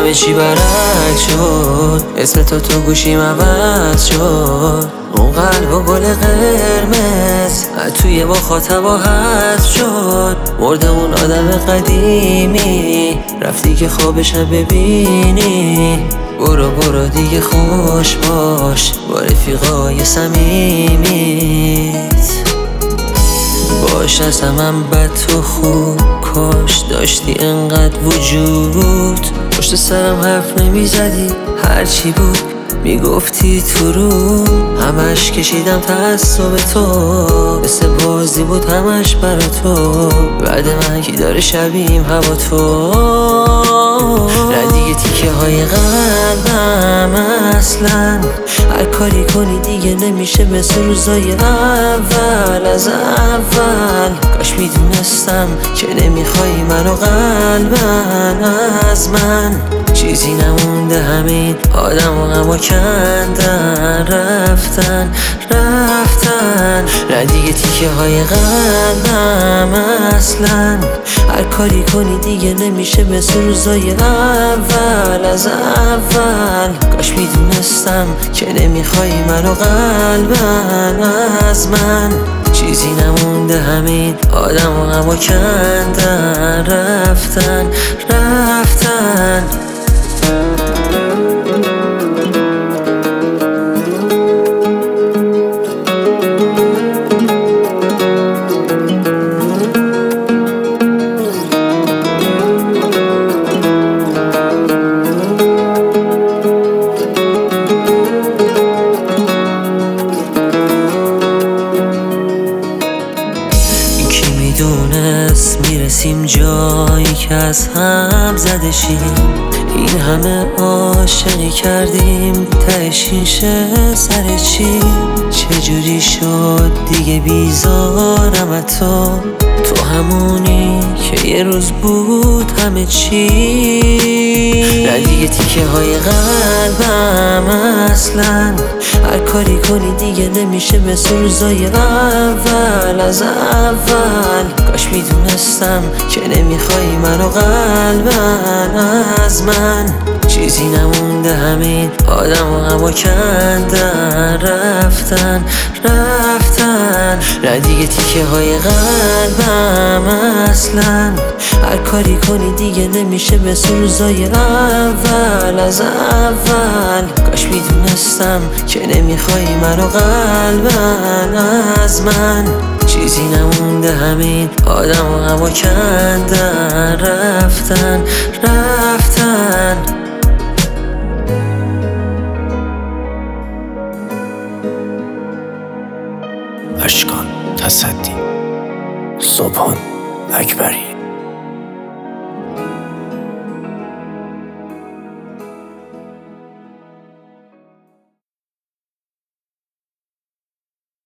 همه چی برعکس شد، اسم تو گوشیم عوض شد. اون قلب و گل قرمز توی مخاطبا حذف شد. مرده اون آدم قدیمی، رفتی که خوابشم ببینی. برو دیگه خوش باش با رفیقای صمیمیت. باش از همم بد تو خوب، کاش داشتی انقدر وجود. پشت سرم حرف نمیزدی، هرچی بود میگفتی تو رو. همش کشیدم تعصب تو، مثل بازی بود همش برا تو. بعد من کی داره شبیهم هوا تو. نه دیگه تیکه های قلبم اصلا، هر کاری کنی دیگه نمیشه مثل روزای اول. از اول کاش میدونستم که نمیخوای منو قلبن از من. چیزی نمونده، همین آدم و غما کندن رفتن. نه دیگه تیکه های قلبم اصلا، هر کاری کنی دیگه نمیشه مثل روزای اول. از اول کاش میدونستم که نمیخوای منو قلبن از من. چیزی نمونده، همین آدم و غما کندن رفتن. میدونست میرسیم جایی که از هم زده شیم. این همه عاشقی کردیم، تهش این شه سر چی؟ چجوری شد دیگه بیزارم از تو همونی که یه روز بود همه چی. نه دیگه تیکه های قلبم اصلا، هر کاری کنی دیگه نمیشه مثل روزای اول. از اول کاش میدونستم که نمیخوای منو قلبن از من. چیزی نمونده، همین آدم و غما کندن رفتن. نه دیگه تیکه های قلبم اصلا، هر کاری کنی دیگه نمیشه مثل روزای اول. از اول کاش میدونستم که نمیخوای منو قلبن از من. چیزی نمونده، همین آدم و غما کندن رفتن. اشکان تصدی، صبحان اکبری.